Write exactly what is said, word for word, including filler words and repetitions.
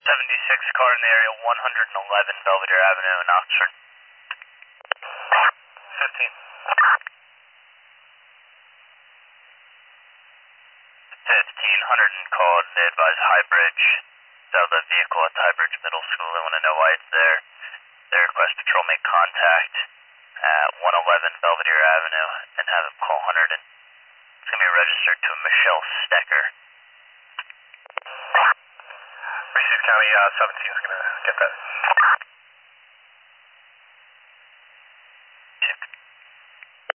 seventy-six car in the area, one eleven Belvedere Avenue in Oxford. fifteen. fifteen hundred and called, they advise High Bridge. So the vehicle at High Bridge Middle School, they want to know why it's there. They request patrol make contact at one eleven Belvedere Avenue and have them call one hundred. And it's going to be registered to a Michelle Stecker. Received County uh, seventeen is going to get that.